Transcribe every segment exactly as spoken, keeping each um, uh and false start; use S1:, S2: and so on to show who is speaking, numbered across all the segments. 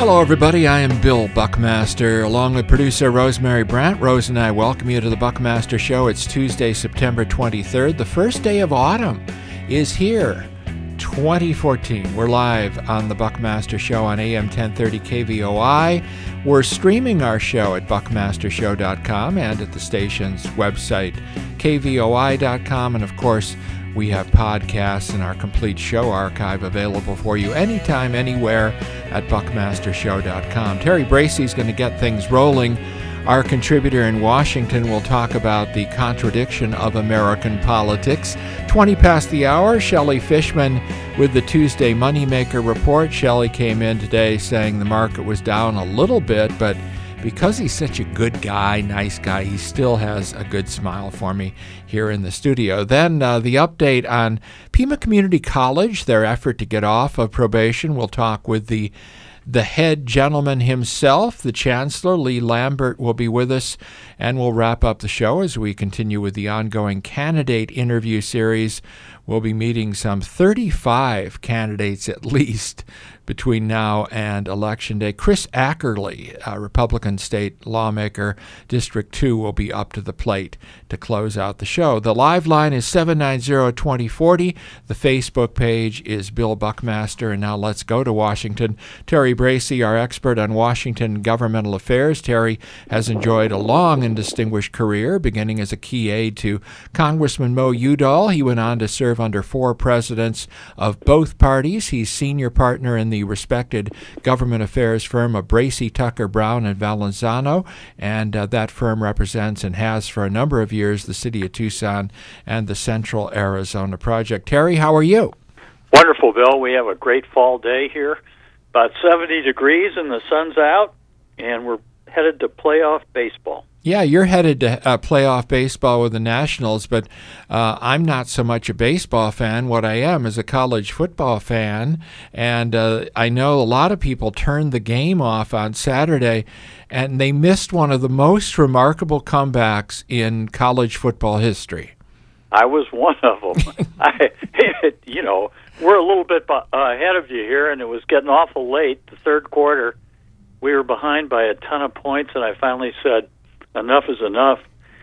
S1: Hello, everybody. I am Bill Buckmaster, along with producer Rosemary Brandt. Rose and I welcome you to the Buckmaster Show. It's Tuesday, September twenty-third. The first day of autumn is here, twenty fourteen. We're live on the Buckmaster Show on A M ten thirty K V O I. We're streaming our show at buckmaster show dot com and at the station's website, K V O I dot com. And, of course, we have podcasts and our complete show archive available for you anytime, anywhere at buckmaster show dot com. Terry Bracey's going to get things rolling. Our contributor in Washington will talk about the contradiction of American politics. twenty past the hour, Shelley Fishman with the Tuesday Moneymaker Report. Shelley came in today saying the market was down a little bit, but because he's such a good guy, nice guy, he still has a good smile for me here in the studio. Then uh, the update on Pima Community College, their effort to get off of probation. We'll talk with the the head gentleman himself, the Chancellor. Lee Lambert will be with us, and we'll wrap up the show as we continue with the ongoing candidate interview series. We'll be meeting some thirty-five candidates at least between now and Election Day. Chris Ackerley, a Republican state lawmaker, District two, will be up to the plate to close out the show. The live line is seven nine zero, two zero four zero. The Facebook page is Bill Buckmaster. And now let's go to Washington. Terry Bracey, our expert on Washington governmental affairs. Terry has enjoyed a long and distinguished career, beginning as a key aide to Congressman Mo Udall. He went on to serve under four presidents of both parties. He's senior partner in the respected government affairs firm of Bracey, Tucker, Brown, and Valenzano, and uh, that firm represents and has for a number of years the city of Tucson and the Central Arizona Project. Terry, how are you?
S2: Wonderful, Bill. We have a great fall day here, about seventy degrees and the sun's out, and we're headed to playoff baseball.
S1: Yeah, you're headed to uh, playoff baseball with the Nationals, but uh, I'm not so much a baseball fan. What I am is a college football fan, and uh, I know a lot of people turned the game off on Saturday, and they missed one of the most remarkable comebacks in college football history.
S2: I was one of them. I, it, you know, we're a little bit uh, ahead of you here, and it was getting awful late. The third quarter, we were behind by a ton of points, and I finally said, enough is enough.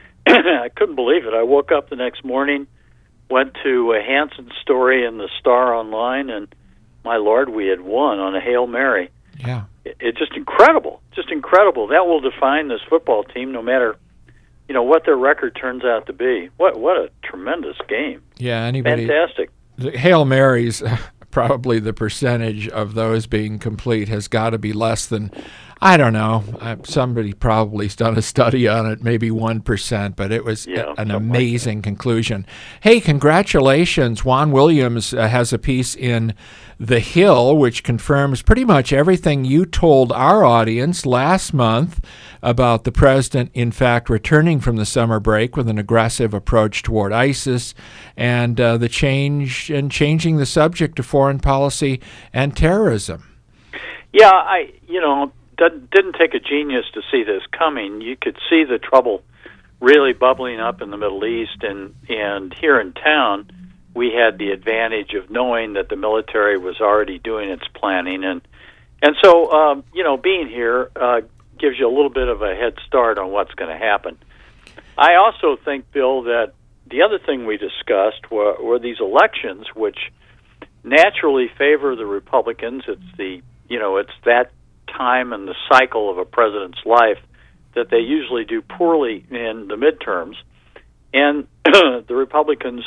S2: I couldn't believe it. I woke up the next morning, went to a Hansen story in the Star Online, and my Lord, we had won on a Hail Mary.
S1: Yeah.
S2: It, it's just incredible, just incredible. That will define this football team no matter, you know, what their record turns out to be. What what a tremendous game.
S1: Yeah, anybody.
S2: Fantastic.
S1: The Hail Marys, probably the percentage of those being complete has got to be less than, I don't know, uh, somebody probably's done a study on it, maybe one percent, but it was
S2: yeah,
S1: a, an amazing like conclusion. Hey, congratulations. Juan Williams uh, has a piece in The Hill which confirms pretty much everything you told our audience last month about the president, in fact, returning from the summer break with an aggressive approach toward ISIS and uh, the change and changing the subject to foreign policy and terrorism.
S2: Yeah, I, you know, didn't take a genius to see this coming. You could see the trouble really bubbling up in the Middle East, and, and here in town, we had the advantage of knowing that the military was already doing its planning, and and so um, you know, being here uh, gives you a little bit of a head start on what's going to happen. I also think, Bill, that the other thing we discussed were, were these elections, which naturally favor the Republicans. It's the you know, it's that time in the cycle of a president's life that they usually do poorly in the midterms, and the Republicans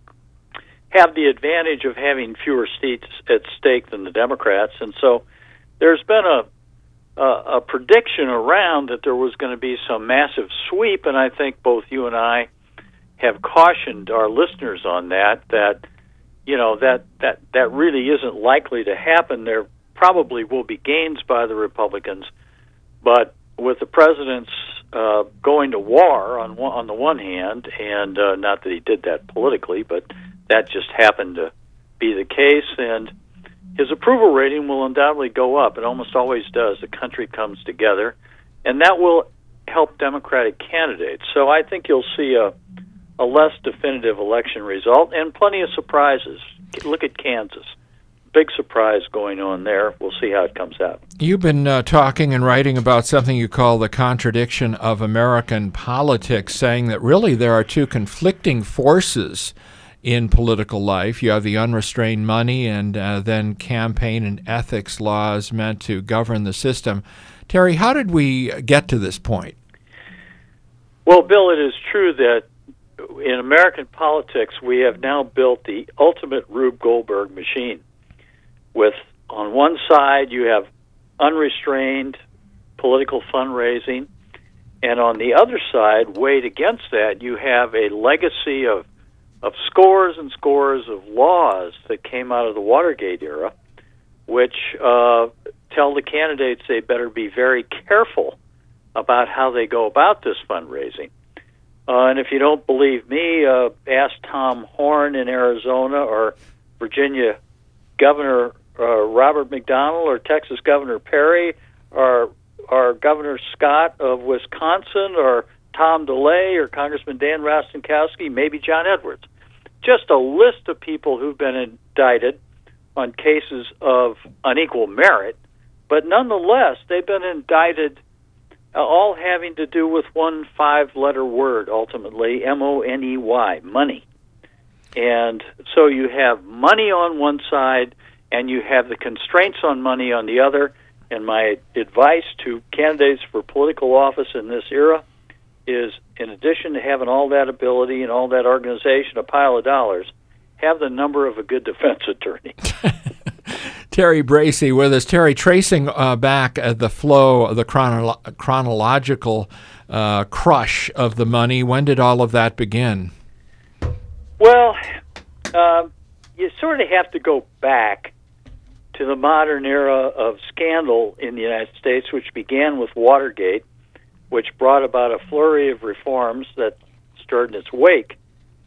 S2: have the advantage of having fewer seats at stake than the Democrats, and so there's been a a, a prediction around that there was going to be some massive sweep, and I think both you and I have cautioned our listeners on that, that you know, that that that really isn't likely to happen. There probably will be gains by the Republicans, but with the president's uh, going to war on one, on the one hand, and uh, not that he did that politically, but that just happened to be the case, and his approval rating will undoubtedly go up. It almost always does. The country comes together, and that will help Democratic candidates. So I think you'll see a, a less definitive election result and plenty of surprises. Look at Kansas. big surprise going on there. We'll see how it comes out.
S1: You've been uh, talking and writing about something you call the contradiction of American politics, saying that really there are two conflicting forces in political life. You have the unrestrained money and uh, then campaign and ethics laws meant to govern the system. Terry, how did we get to this point?
S2: Well, Bill, it is true that in American politics, we have now built the ultimate Rube Goldberg machine. With, on one side, you have unrestrained political fundraising, and on the other side, weighed against that, you have a legacy of of scores and scores of laws that came out of the Watergate era, which uh, tell the candidates they better be very careful about how they go about this fundraising. Uh, and if you don't believe me, uh, ask Tom Horn in Arizona, or Virginia Governor uh, Robert McDonnell, or Texas Governor Perry, or, or Governor Scott of Wisconsin, or Tom DeLay, or Congressman Dan Rostenkowski, maybe John Edwards. Just a list of people who've been indicted on cases of unequal merit, but nonetheless, they've been indicted uh, all having to do with one five-letter word, ultimately, M O N E Y, money. And so you have money on one side, and you have the constraints on money on the other. And my advice to candidates for political office in this era is, in addition to having all that ability and all that organization, a pile of dollars, have the number of a good defense attorney.
S1: Terry Bracey with us. Terry, tracing uh, back at the flow, the chronolo- chronological uh, crush of the money, when did all of that begin?
S2: Well, uh, you sort of have to go back to the modern era of scandal in the United States, which began with Watergate, which brought about a flurry of reforms that stirred in its wake.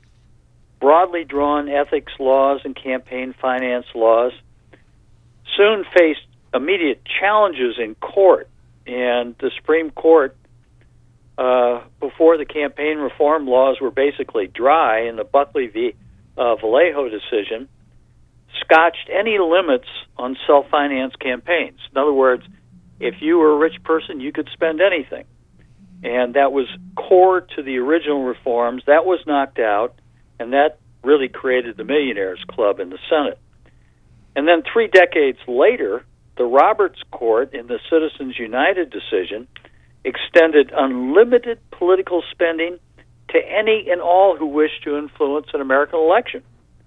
S2: Broadly drawn ethics laws and campaign finance laws soon faced immediate challenges in court, and the Supreme Court, uh, before the campaign reform laws were basically dry in the Buckley v. Uh, Vallejo decision, scotched any limits on self-finance campaigns. In other words, if you were a rich person, you could spend anything. And that was core to the original reforms. That was knocked out, and that really created the Millionaires Club in the Senate. And then three decades later, the Roberts Court, in the Citizens United decision, extended unlimited political spending to any and all who wish to influence an American election,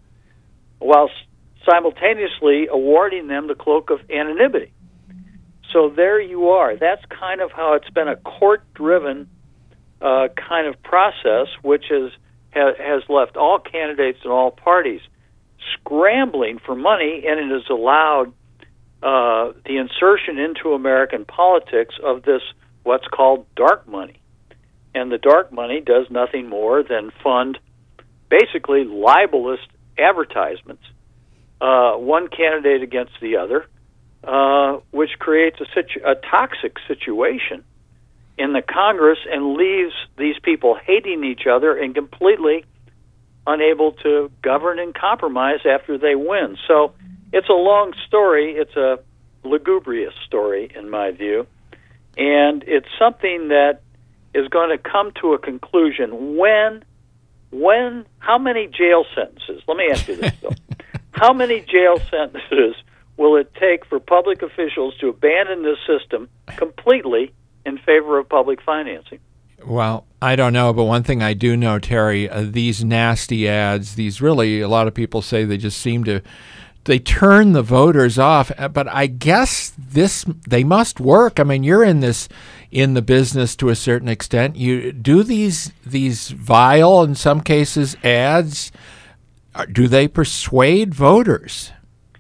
S2: while simultaneously awarding them the cloak of anonymity. So there you are. That's kind of how it's been a court-driven uh, kind of process, which has ha- has left all candidates and all parties scrambling for money, and it has allowed uh, the insertion into American politics of this what's called dark money. And the dark money does nothing more than fund basically libelous advertisements, uh, one candidate against the other, Uh, which creates a, situ- a toxic situation in the Congress and leaves these people hating each other and completely unable to govern and compromise after they win. So it's a long story. It's a lugubrious story, in my view. And it's something that is going to come to a conclusion when, when, how many jail sentences? Let me ask you this, Bill. How many jail sentences will it take for public officials to abandon this system completely in favor of public financing?
S1: Well, I don't know, but one thing I do know, Terry, uh, these nasty ads, these really, a lot of people say they just seem to, they turn the voters off, but I guess this, they must work. I mean, you're in this, in the business to a certain extent. You do these, these vile, in some cases, ads, do they persuade voters?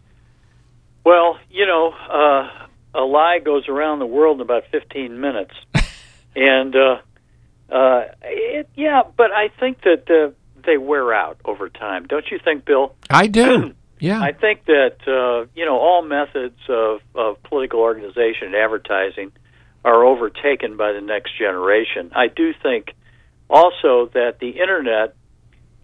S2: Well, you know, uh, a lie goes around the world in about fifteen minutes. and, uh, uh, it, yeah, but I think that uh, they wear out over time. Don't you think, Bill?
S1: I do, yeah.
S2: I think that, uh, you know, all methods of, of political organization and advertising are overtaken by the next generation. I do think also that the Internet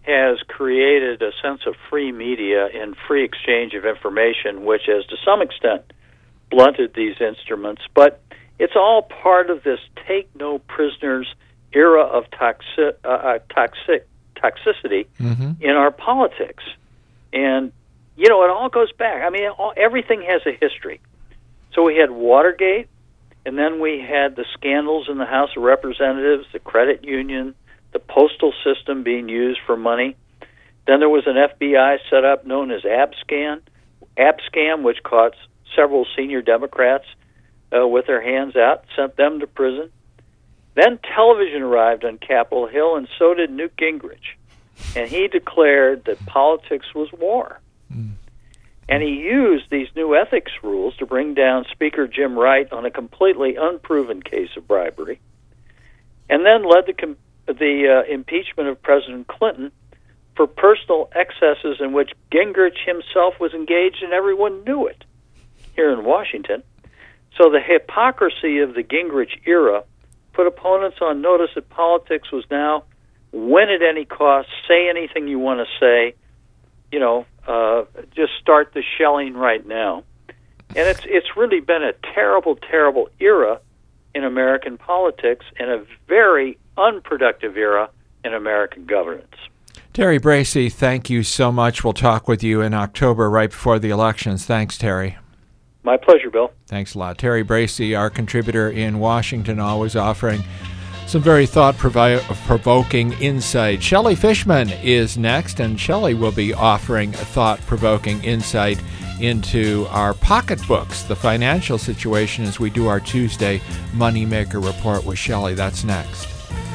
S2: has created a sense of free media and free exchange of information, which has to some extent blunted these instruments. But it's all part of this take no prisoners era of toxic, uh, toxic toxicity mm-hmm. in our politics. And, you know, it all goes back. I mean, all, everything has a history. So we had Watergate, and then we had the scandals in the House of Representatives, the credit union, the postal system being used for money. Then there was an F B I set up known as Abscan, Abscam, which caught several senior Democrats uh, with their hands out, sent them to prison. Then television arrived on Capitol Hill, and so did Newt Gingrich. And he declared that politics was war. Mm. And he used these new ethics rules to bring down Speaker Jim Wright on a completely unproven case of bribery, and then led the com- the uh, impeachment of President Clinton for personal excesses in which Gingrich himself was engaged, and everyone knew it here in Washington. So the hypocrisy of the Gingrich era put opponents on notice that politics was now win at any cost, say anything you want to say, you know, uh, just start the shelling right now. And it's it's really been a terrible, terrible era in American politics and a very unproductive era in American governance.
S1: Terry Bracey, thank you so much. We'll talk with you in October right before the elections. Thanks, Terry.
S2: My pleasure, Bill.
S1: Thanks a lot. Terry Bracey, our contributor in Washington, always offering some very thought-provoking insight. Shelley Fishman is next, and Shelley will be offering a thought-provoking insight into our pocketbooks, the financial situation, as we do our Tuesday Moneymaker Report with Shelley. That's next.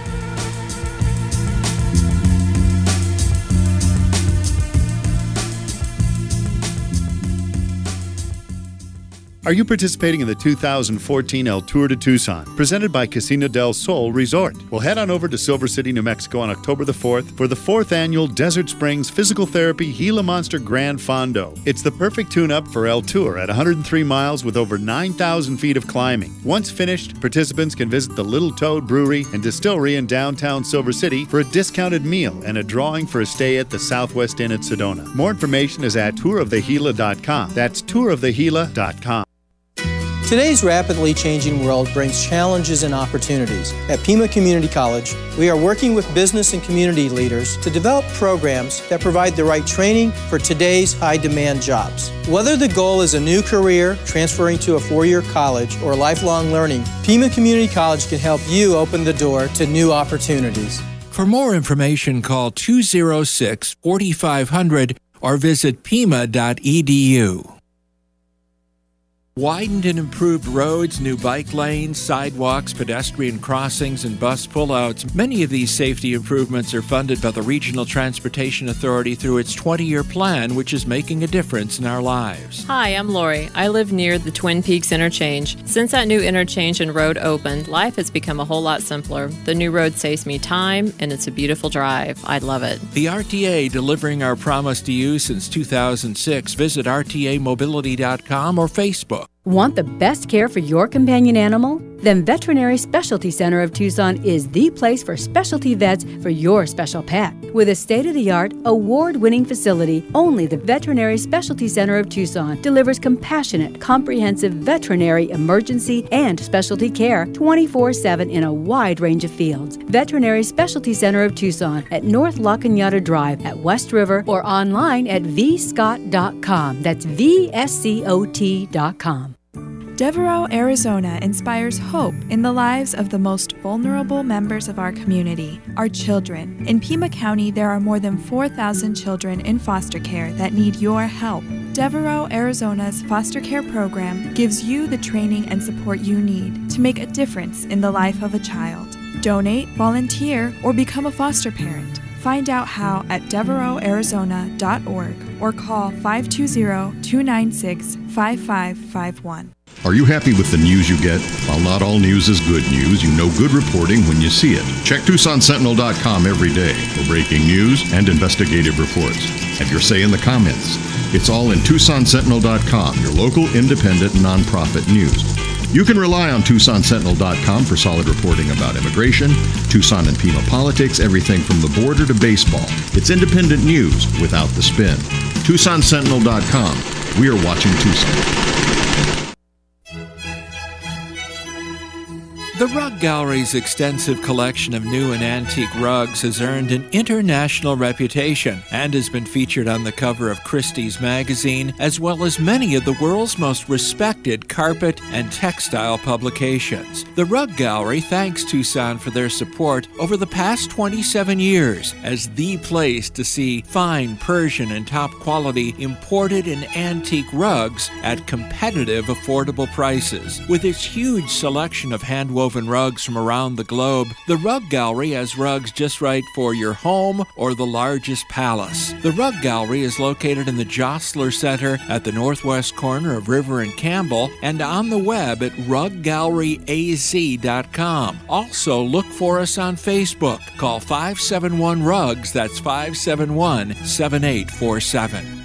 S3: Are you participating in the two thousand fourteen El Tour de Tucson, presented by Casino del Sol Resort? Well, head on over to Silver City, New Mexico on October the fourth for the fourth annual Desert Springs Physical Therapy Gila Monster Grand Fondo. It's the perfect tune-up for El Tour at one hundred three miles with over nine thousand feet of climbing. Once finished, participants can visit the Little Toad Brewery and Distillery in downtown Silver City for a discounted meal and a drawing for a stay at the Southwest Inn at Sedona. More information is at tour of the gila dot com. That's tour of the gila dot com.
S4: Today's rapidly changing world brings challenges and opportunities. At Pima Community College, we are working with business and community leaders to develop programs that provide the right training for today's high-demand jobs. Whether the goal is a new career, transferring to a four-year college, or lifelong learning, Pima Community College can help you open the door to new opportunities.
S1: For more information, call two oh six, four five zero zero or visit pima dot e d u. Widened and improved roads, new bike lanes, sidewalks, pedestrian crossings, and bus pullouts. Many of these safety improvements are funded by the Regional Transportation Authority through its twenty-year plan, which is making a difference in our lives.
S5: Hi, I'm Lori. I live near the Twin Peaks interchange. Since that new interchange and road opened, life has become a whole lot simpler. The new road saves me time, and it's a beautiful drive. I love it.
S1: The R T A, delivering our promise to you since two thousand six. Visit R T A mobility dot com or Facebook.
S6: Want the best care for your companion animal? Then Veterinary Specialty Center of Tucson is the place for specialty vets for your special pet. With a state-of-the-art, award-winning facility, only the Veterinary Specialty Center of Tucson delivers compassionate, comprehensive veterinary emergency and specialty care twenty-four seven in a wide range of fields. Veterinary Specialty Center of Tucson at North La Cañada Drive at West River or online at v scott dot com. That's V S C O T dot com.
S7: Devereaux, Arizona inspires hope in the lives of the most vulnerable members of our community, our children. In Pima County, there are more than four thousand children in foster care that need your help. Devereaux, Arizona's foster care program gives you the training and support you need to make a difference in the life of a child. Donate, volunteer, or become a foster parent. Find out how at devereaux arizona dot org or call five two zero, two nine six, five five five one.
S8: Are you happy with the news you get? While not all news is good news, you know good reporting when you see it. Check Tucson Sentinel dot com every day for breaking news and investigative reports. Have your say in the comments. It's all in Tucson Sentinel dot com, your local independent nonprofit news. You can rely on Tucson Sentinel dot com for solid reporting about immigration, Tucson and Pima politics, everything from the border to baseball. It's independent news without the spin. Tucson Sentinel dot com. We are watching Tucson.
S1: The Rug Gallery's extensive collection of new and antique rugs has earned an international reputation and has been featured on the cover of Christie's magazine, as well as many of the world's most respected carpet and textile publications. The Rug Gallery thanks Tucson for their support over the past twenty-seven years as the place to see fine Persian and top-quality imported and antique rugs at competitive, affordable prices. With its huge selection of hand-woven rugs from around the globe, the Rug Gallery has rugs just right for your home or the largest palace. The Rug Gallery is located in the Jostler Center at the northwest corner of River and Campbell and on the web at rug gallery a z dot com. Also, look for us on Facebook. Call five seven one rugs, that's five seven one, seven eight four seven.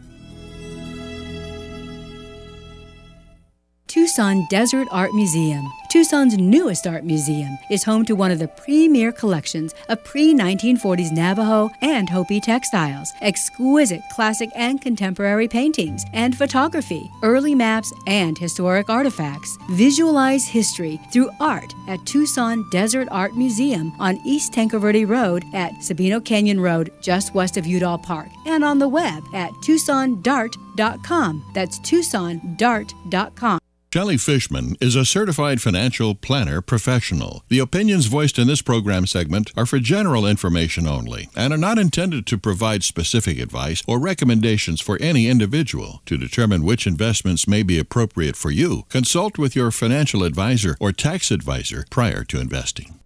S6: Tucson Desert Art Museum. Tucson's newest art museum is home to one of the premier collections of pre nineteen forties Navajo and Hopi textiles, exquisite classic and contemporary paintings and photography, early maps, and historic artifacts. Visualize history through art at Tucson Desert Art Museum on East Tanque Verde Road at Sabino Canyon Road, just west of Udall Park, and on the web at tucson dart dot com. That's tucson dart dot com.
S8: Shelley Fishman is a certified financial planner professional. The opinions voiced in this program segment are for general information only and are not intended to provide specific advice or recommendations for any individual. To determine which investments may be appropriate for you, consult with your financial advisor or tax advisor prior to investing.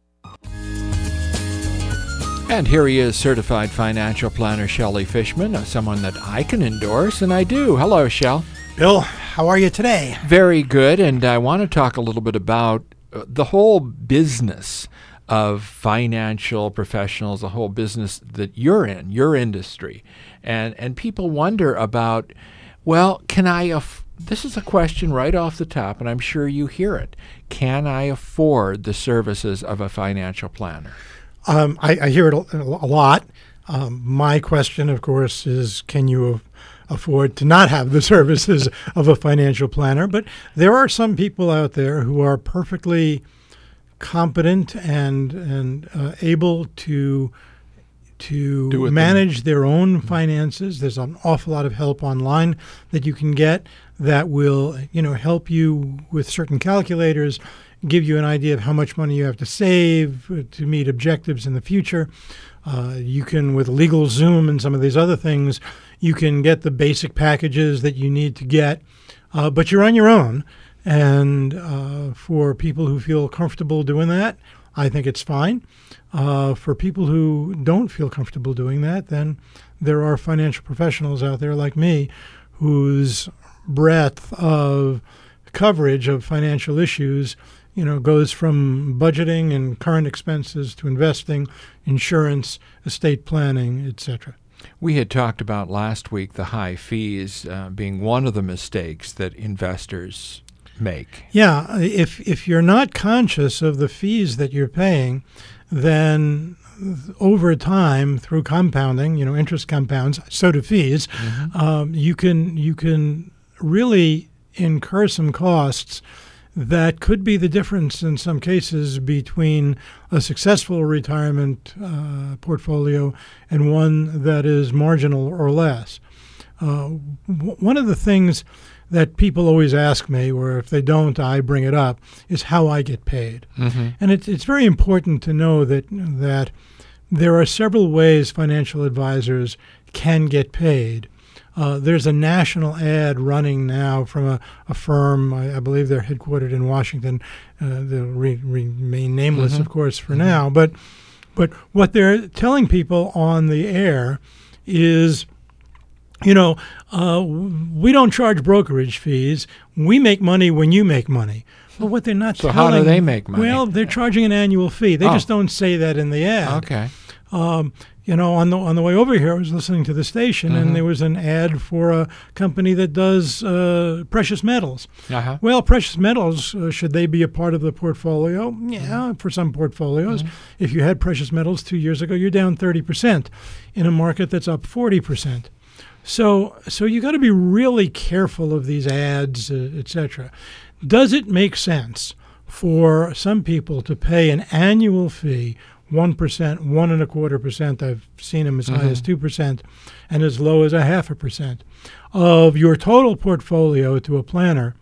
S1: And here he is, certified financial planner Shelley Fishman, someone that I can endorse, and I do. Hello, Shell.
S9: Bill, how are you today?
S1: Very good, and I want to talk a little bit about the whole business of financial professionals, the whole business that you're in, your industry. And and people wonder about, well, can I, aff- this is a question right off the top, and I'm sure you hear it. Can I afford the services of a financial planner?
S9: Um, I, I hear it a, a lot. Um, my question, of course, is can you afford to not have the services of a financial planner? But there are some people out there who are perfectly competent and and uh, able to to manage them. Their own finances. There's an awful lot of help online that you can get that will, you know, help you with certain calculators, give you an idea of how much money you have to save to meet objectives in the future. Uh, you can, with LegalZoom and some of these other things, you can get the basic packages that you need to get, uh, but you're on your own. And uh, for people who feel comfortable doing that, I think it's fine. Uh, for people who don't feel comfortable doing that, then there are financial professionals out there like me whose breadth of coverage of financial issues, you know, goes from budgeting and current expenses to investing, insurance, estate planning, et cetera.
S1: We had talked about last week the high fees uh, being one of the mistakes that investors make.
S9: Yeah, if if you're not conscious of the fees that you're paying, then over time, through compounding, you know, interest compounds, so do fees, mm-hmm. um, you can you can really incur some costs that could be the difference in some cases between a successful retirement uh, portfolio and one that is marginal or less. Uh, w- one of the things that people always ask me, or if they don't, I bring it up, is how I get paid. Mm-hmm. And it's it's very important to know that that there are several ways financial advisors can get paid. Uh, there's a national ad running now from a, a firm, I, I believe they're headquartered in Washington. Uh, they'll re- remain nameless, mm-hmm. of course, for mm-hmm. now. But but what they're telling people on the air is, you know, uh, we don't charge brokerage fees. We make money when you make money. Well, what they're not
S1: so
S9: telling...
S1: So how do they make money?
S9: Well, they're charging an annual fee. They oh. just don't say that in the ad.
S1: Okay.
S9: Um, You know, on the on the way over here, I was listening to the station, mm-hmm. and there was an ad for a company that does uh, precious metals.
S1: Uh-huh.
S9: Well, precious metals, uh, should they be a part of the portfolio? Yeah, for some portfolios. Mm-hmm. If you had precious metals two years ago, you're down thirty percent in a market that's up forty percent. So, so you got to be really careful of these ads, uh, et cetera. Does it make sense for some people to pay an annual fee? One percent, one and a quarter percent. I've seen them as mm-hmm. high as two percent, and as low as a half a percent of your total portfolio to a planner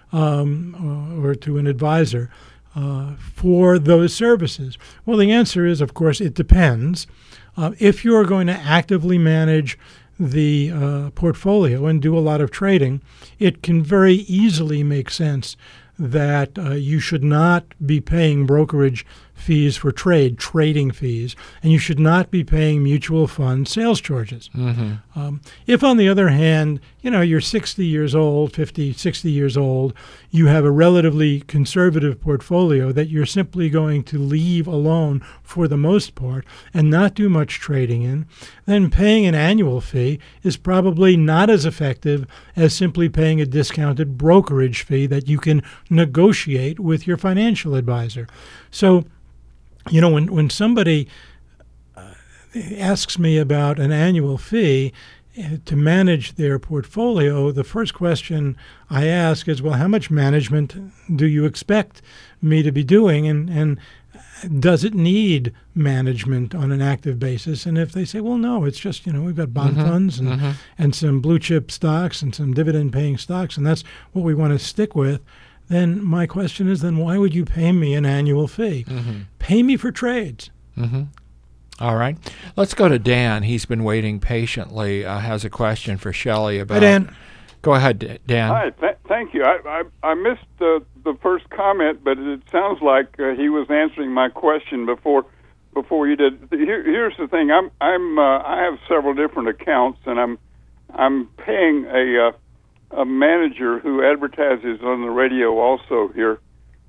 S9: um, or to an advisor uh, for those services. Well, the answer is, of course, it depends. Uh, if you are going to actively manage the uh, portfolio and do a lot of trading, it can very easily make sense that uh, you should not be paying brokerage fees for trade, trading fees, and you should not be paying mutual fund sales charges.
S1: Mm-hmm.
S9: Um, if, on the other hand, you know, you're sixty years old, fifty, sixty years old, you have a relatively conservative portfolio that you're simply going to leave alone for the most part and not do much trading in, then paying an annual fee is probably not as effective as simply paying a discounted brokerage fee that you can negotiate with your financial advisor. So, you know, when, when somebody uh, asks me about an annual fee uh, to manage their portfolio, the first question I ask is, well, how much management do you expect me to be doing? And, and does it need management on an active basis? And if they say, well, no, it's just, you know, we've got bond
S1: mm-hmm,
S9: funds and,
S1: mm-hmm.
S9: and some blue chip stocks and some dividend paying stocks, and that's what we want to stick with, then my question is, then why would you pay me an annual fee?
S1: Mm-hmm.
S9: Pay me for trades.
S1: Mm-hmm. All right. Let's go to Dan. He's been waiting patiently, uh, has a question for Shelley about...
S9: Hi, Dan.
S1: Go ahead, Dan.
S10: Hi, th- thank you. I, I, I missed uh, the first comment, but it sounds like uh, he was answering my question before before you did. Here, here's the thing. I'm I'm uh, I have several different accounts, and I'm I'm paying a... Uh, a manager who advertises on the radio also here,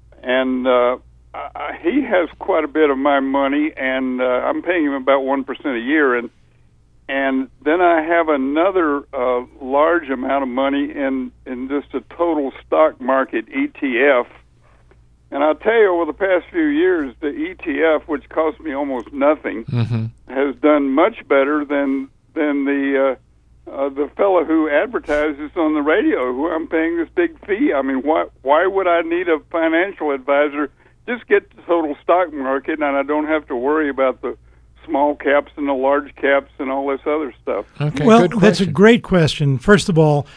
S10: and uh, I, he has quite a bit of my money, and uh, I'm paying him about one percent a year, and and then I have another uh, large amount of money in, in just a total stock market E T F, and I'll tell you, over the past few years, the E T F, which cost me almost nothing,
S1: mm-hmm.
S10: has done much better than than the uh, Uh, the fellow who advertises on the radio, who I'm paying this big fee. I mean, why why would I need a financial advisor? Just get the total stock market, and I don't have to worry about the small caps and the large caps and all this other stuff.
S1: Okay,
S9: well,
S1: good
S9: that's a great question. First of all,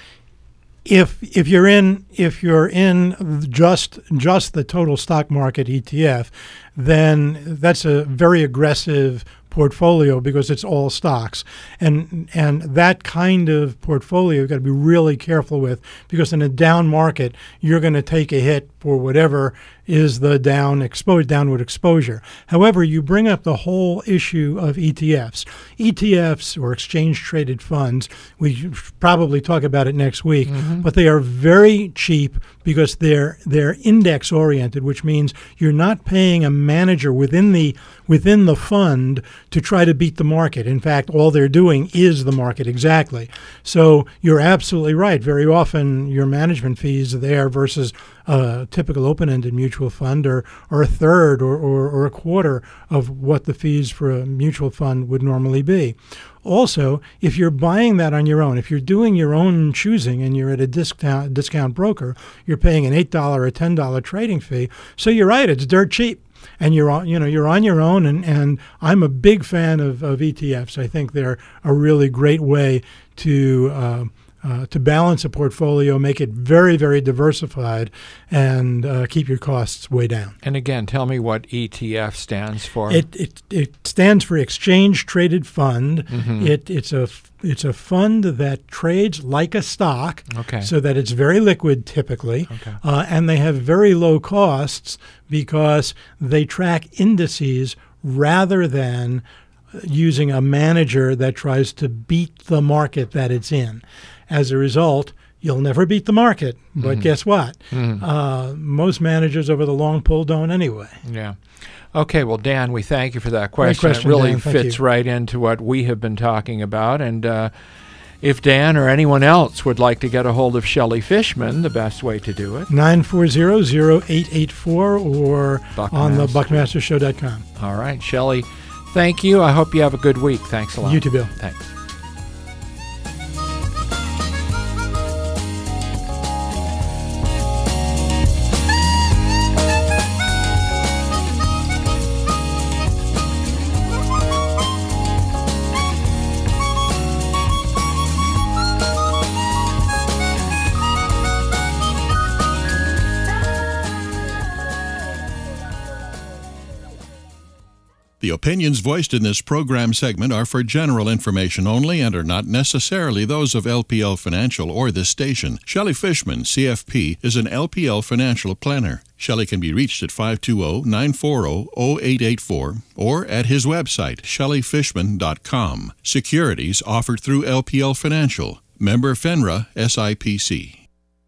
S9: if if you're in if you're in just just the total stock market E T F, then that's a very aggressive portfolio because it's all stocks, and and that kind of portfolio you've got to be really careful with, because in a down market you're going to take a hit for whatever is the down exposed downward exposure. However, you bring up the whole issue of E T Fs. E T Fs, or exchange traded funds, we should probably talk about it next week, mm-hmm. but they are very cheap because they're they're index oriented, which means you're not paying a manager within the within the fund to try to beat the market. In fact, all they're doing is the market exactly. So you're absolutely right. Very often your management fees there versus a typical open-ended mutual fund or, or a third or, or, or a quarter of what the fees for a mutual fund would normally be. Also, if you're buying that on your own, if you're doing your own choosing and you're at a discount discount broker, you're paying an eight dollars or ten dollars trading fee. So you're right, it's dirt cheap. And you're on, you know, you're on your own, and, and I'm a big fan of, of E T Fs. I think they're a really great way to uh, uh, to balance a portfolio, make it very, very diversified, and uh, keep your costs way down.
S1: And again, tell me what E T F stands for.
S9: It it, it stands for Exchange Traded Fund.
S1: Mm-hmm.
S9: It it's a it's a fund that trades like a stock,
S1: okay.
S9: so that it's very liquid typically,
S1: okay.
S9: uh, and they have very low costs because they track indices rather than using a manager that tries to beat the market that it's in. As a result, You'll never beat the market, but
S1: Mm-hmm.
S9: guess what?
S1: Mm-hmm.
S9: Uh, most managers over the long pull don't anyway.
S1: Yeah. Okay, well, Dan, we thank you for that question.
S9: Great question,
S1: it really
S9: Dan. Thank
S1: fits
S9: you.
S1: right into what we have been talking about. And uh, if Dan or anyone else would like to get a hold of Shelley Fishman, the best way to do it.
S9: nine four zero, zero eight eight four or on the buckmaster show dot com.
S1: All right, Shelley, thank you. I hope you have a good week. Thanks a lot.
S9: You too, Bill.
S1: Thanks.
S8: The opinions voiced in this program segment are for general information only and are not necessarily those of L P L Financial or this station. Shelley Fishman, C F P, is an L P L financial planner. Shelley can be reached at five two zero, nine four zero, zero eight eight four or at his website, shelley fishman dot com. Securities offered through L P L Financial. Member FINRA S I P C.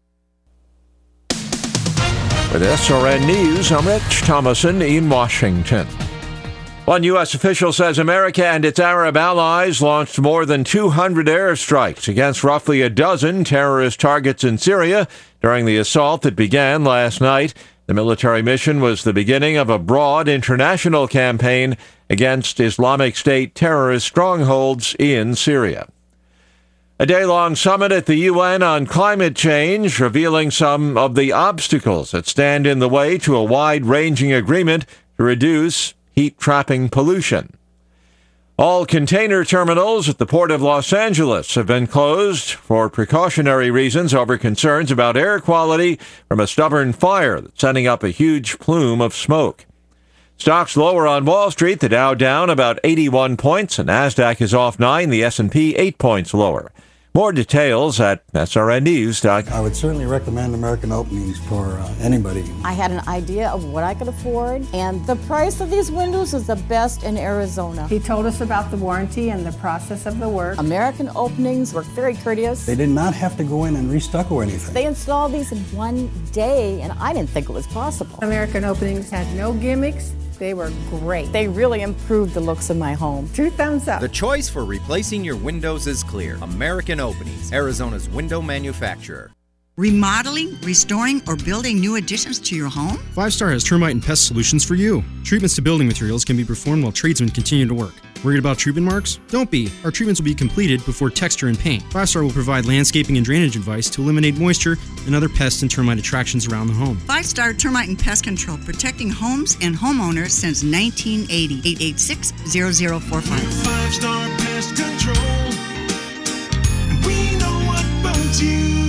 S1: With S R N News, I'm Rich Thomason in Washington. One U S official says America and its Arab allies launched more than two hundred airstrikes against roughly a dozen terrorist targets in Syria during the assault that began last night. The military mission was the beginning of a broad international campaign against Islamic State terrorist strongholds in Syria. A day-long summit at the U N on climate change, revealing some of the obstacles that stand in the way to a wide-ranging agreement to reduce heat-trapping pollution. All container terminals at the Port of Los Angeles have been closed for precautionary reasons over concerns about air quality from a stubborn fire that's sending up a huge plume of smoke. Stocks lower on Wall Street, the Dow down about eighty-one points, and NASDAQ is off nine, the S and P eight points lower. More details at S R N news dot com.
S11: I would certainly recommend American Openings for uh, anybody.
S12: I had an idea of what I could afford, and the price of these windows is the best in Arizona.
S13: He told us about the warranty and the process of the work.
S12: American Openings were very courteous.
S11: They did not have to go in and restucco anything.
S12: They installed these in one day, and I didn't think it was possible.
S13: American Openings had no gimmicks. They were great.
S12: They really improved the looks of my home.
S13: Two thumbs up.
S14: The choice for replacing your windows is clear. American Openings, Arizona's window manufacturer.
S15: Remodeling, restoring, or building new additions to your home?
S16: Five Star has termite and pest solutions for you. Treatments to building materials can be performed while tradesmen continue to work. Worried about treatment marks? Don't be. Our treatments will be completed before texture and paint. Five Star will provide landscaping and drainage advice to eliminate moisture and other pests and termite attractions around the home.
S15: Five Star Termite and Pest Control, protecting homes and homeowners since nineteen eighty. eight eight six, zero zero four five.
S17: Five Star Pest Control. And we know about you.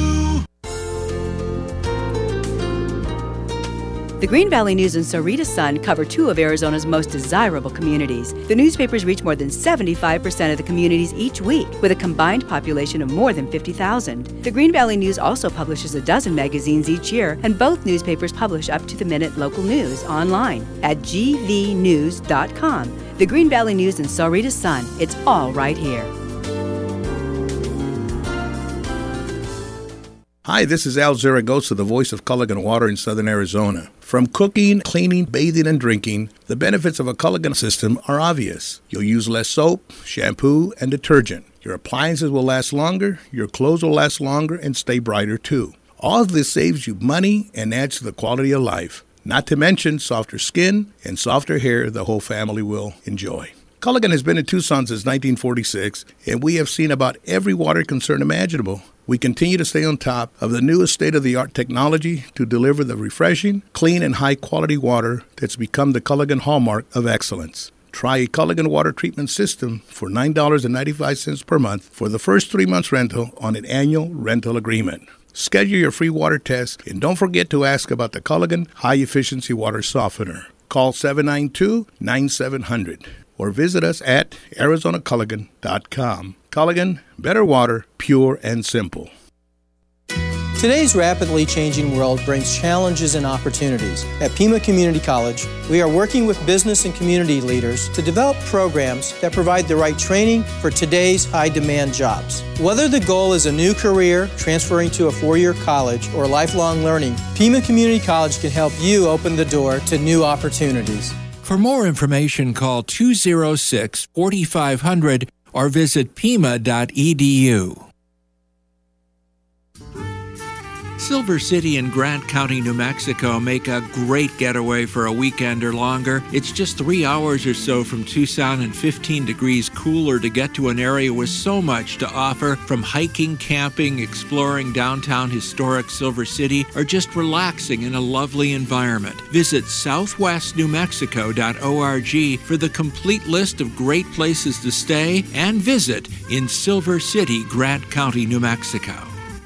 S18: The Green Valley News and Sarita Sun cover two of Arizona's most desirable communities. The newspapers reach more than seventy-five percent of the communities each week, with a combined population of more than fifty thousand. The Green Valley News also publishes a dozen magazines each year, and both newspapers publish up-to-the-minute local news online at g v news dot com. The Green Valley News and Sarita Sun, it's all right here.
S19: Hi, this is Al Zaragoza, the voice of Culligan Water in Southern Arizona. From cooking, cleaning, bathing, and drinking, the benefits of a Culligan system are obvious. You'll use less soap, shampoo, and detergent. Your appliances will last longer, your clothes will last longer, and stay brighter too. All of this saves you money and adds to the quality of life. Not to mention softer skin and softer hair the whole family will enjoy. Culligan has been in Tucson since nineteen forty-six, and we have seen about every water concern imaginable. We continue to stay on top of the newest state-of-the-art technology to deliver the refreshing, clean, and high-quality water that's become the Culligan hallmark of excellence. Try a Culligan water treatment system for nine dollars and ninety-five cents per month for the first three months rental on an annual rental agreement. Schedule your free water test, and don't forget to ask about the Culligan High-Efficiency Water Softener. Call seven nine two, nine seven zero zero or visit us at arizona culligan dot com. Culligan, better water, pure and simple.
S4: Today's rapidly changing world brings challenges and opportunities. At Pima Community College, we are working with business and community leaders to develop programs that provide the right training for today's high-demand jobs. Whether the goal is a new career, transferring to a four-year college, or lifelong learning, Pima Community College can help you open the door to new opportunities.
S1: For more information, call two oh six, four five zero zero or visit pima dot e d u. Silver City and Grant County, New Mexico make a great getaway for a weekend or longer. It's just three hours or so from Tucson and fifteen degrees cooler to get to an area with so much to offer, from hiking, camping, exploring downtown historic Silver City, or just relaxing in a lovely environment. Visit southwest new mexico dot org for the complete list of great places to stay and visit in Silver City, Grant County, New Mexico.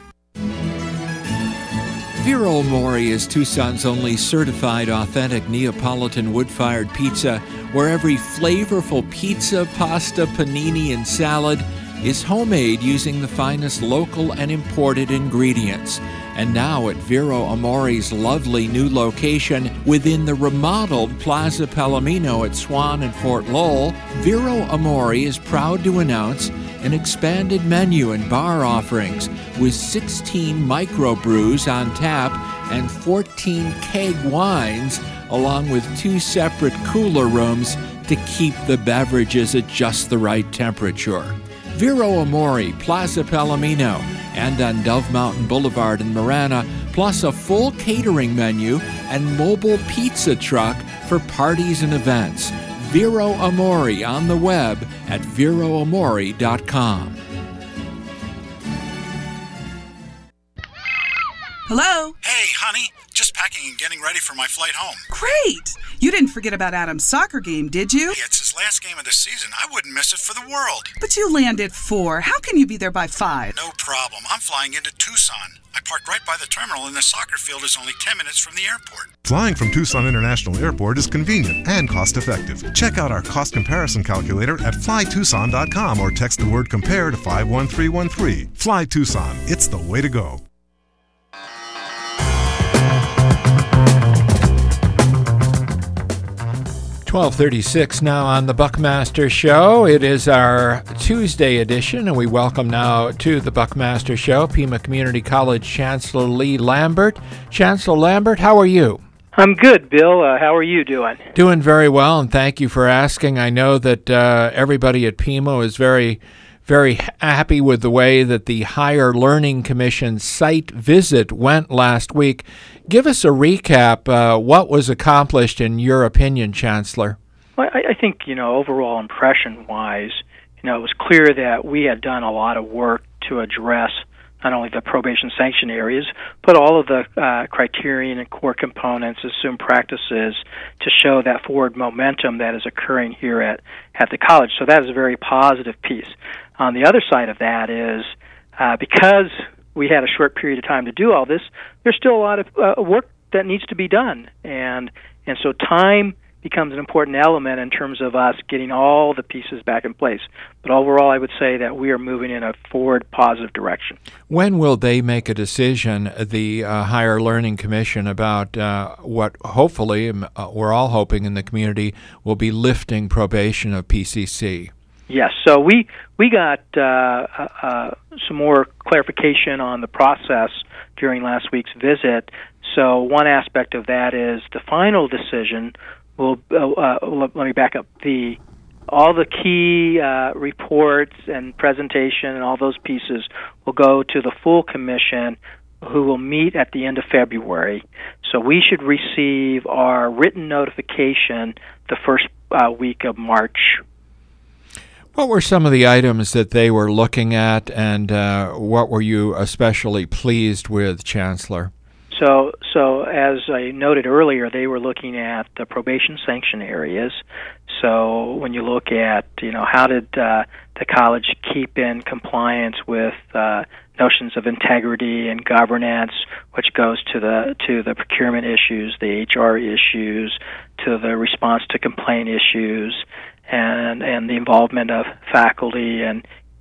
S1: Vero Amore is Tucson's only certified authentic Neapolitan wood-fired pizza, where every flavorful pizza, pasta, panini, and salad is homemade using the finest local and imported ingredients. And now at Vero Amore's lovely new location within the remodeled Plaza Palomino at Swan and Fort Lowell, Vero Amore is proud to announce an expanded menu and bar offerings with sixteen microbrews on tap and fourteen keg wines, along with two separate cooler rooms to keep the beverages at just the right temperature. Vero Amore, Plaza Palomino, and on Dove Mountain Boulevard in Marana, plus a full catering menu and mobile pizza truck for parties and events. Vero Amore on the web at vero amore dot com.
S20: Hello?
S21: Hey, honey. Just packing and getting ready for my flight home.
S20: Great! You didn't forget about Adam's soccer game, did you?
S21: Hey, it's his last game of the season. I wouldn't miss it for the world.
S20: But you land at four. How can you be there by five?
S21: No problem. I'm flying into Tucson. I parked right by the terminal, and the soccer field is only ten minutes from the airport.
S22: Flying from Tucson International Airport is convenient and cost-effective. Check out our cost comparison calculator at fly tucson dot com or text the word compare to five one three one three. Fly Tucson. It's the way to go.
S1: twelve thirty-six now on the Buckmaster Show. It is our Tuesday edition, and we welcome now to the Buckmaster Show Pima Community College Chancellor Lee Lambert. Chancellor Lambert, how are you?
S23: I'm good, Bill. Uh, how are you doing?
S1: Doing very well, and thank you for asking. I know that uh, everybody at Pima is very, very happy with the way that the Higher Learning Commission site visit went last week. Give us a recap. Uh, what was accomplished in your opinion, Chancellor?
S23: Well, I, I think, you know, overall impression-wise, you know, it was clear that we had done a lot of work to address not only the probation sanction areas, but all of the uh, criterion and core components, assumed practices, to show that forward momentum that is occurring here at, at the college. So that is a very positive piece. On the other side of that is, uh, because we had a short period of time to do all this, there's still a lot of uh, work that needs to be done. And and so time becomes an important element in terms of us getting all the pieces back in place. But overall, I would say that we are moving in a forward, positive direction.
S1: When will they make a decision, the uh, Higher Learning Commission, about uh, what hopefully, uh, we're all hoping in the community, will be lifting probation of P C C?
S23: Yes, so we we got uh, uh, some more clarification on the process during last week's visit. So one aspect of that is the final decision will, uh, uh, let me back up, the all the key uh, reports and presentation and all those pieces will go to the full commission, who will meet at the end of February. So we should receive our written notification the first uh, week of March.
S1: What were some of the items that they were looking at, and uh, what were you especially pleased with, Chancellor?
S23: So, so as I noted earlier, they were looking at the probation sanction areas. So when you look at, you know, how did uh, the college keep in compliance with uh, notions of integrity and governance, which goes to the to the procurement issues, the H R issues, to the response to complaint issues, and and the involvement of faculty and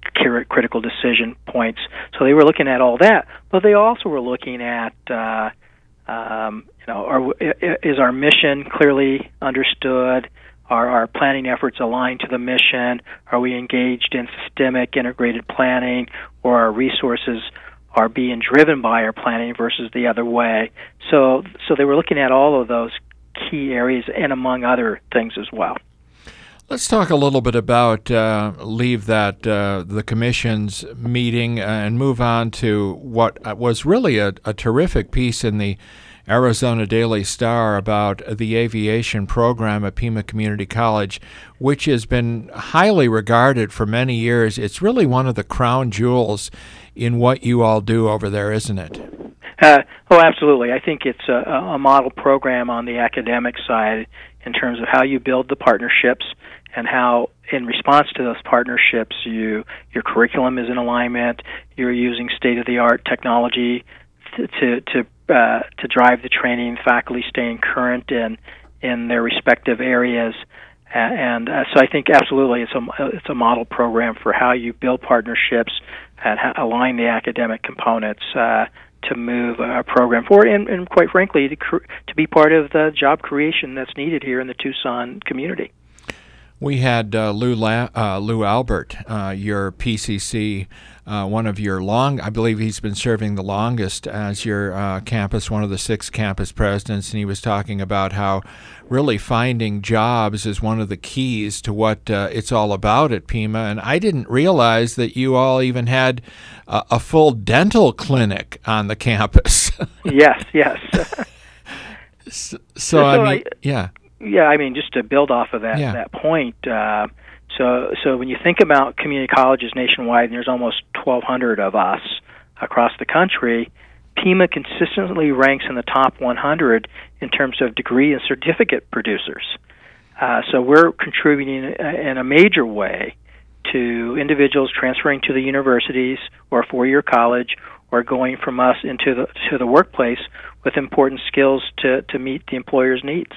S23: critical decision points. So they were looking at all that, but they also were looking at, uh, um, you know, are, is our mission clearly understood? Are our planning efforts aligned to the mission? Are we engaged in systemic integrated planning, or our resources are being driven by our planning versus the other way? So, so they were looking at all of those key areas, and among other things as well.
S1: Let's talk a little bit about, uh, leave that, uh, the commission's meeting, uh, and move on to what was really a, a terrific piece in the Arizona Daily Star about the aviation program at Pima Community College, which has been highly regarded for many years. It's really one of the crown jewels in what you all do over there, isn't it?
S23: Uh, oh, absolutely. I think it's a, a model program on the academic side in terms of how you build the partnerships and how, in response to those partnerships, you your curriculum is in alignment. You're using state-of-the-art technology to to to, uh, to drive the training. Faculty staying current in in their respective areas, uh, and uh, so I think absolutely it's a it's a model program for how you build partnerships and how, align the academic components Uh, to move a program forward, and, and quite frankly, to, cr- to be part of the job creation that's needed here in the Tucson community.
S1: We had uh, Lou, La- uh, Lou Albert, uh, your P C C, uh, one of your long, I believe he's been serving the longest as your uh, campus, one of the six campus presidents, and he was talking about how really finding jobs is one of the keys to what uh, it's all about at Pima. And I didn't realize that you all even had uh, a full dental clinic on the campus.
S23: Yes, yes.
S1: so, so, I mean, I, yeah.
S23: Yeah, I mean, just to build off of that
S1: yeah.
S23: that point, uh, so so when you think about community colleges nationwide, and there's almost twelve hundred of us across the country, Pima consistently ranks in the top one hundred in terms of degree and certificate producers. Uh, so we're contributing in a major way to individuals transferring to the universities or four-year college, or going from us into the to the workplace with important skills to, to meet the employer's needs.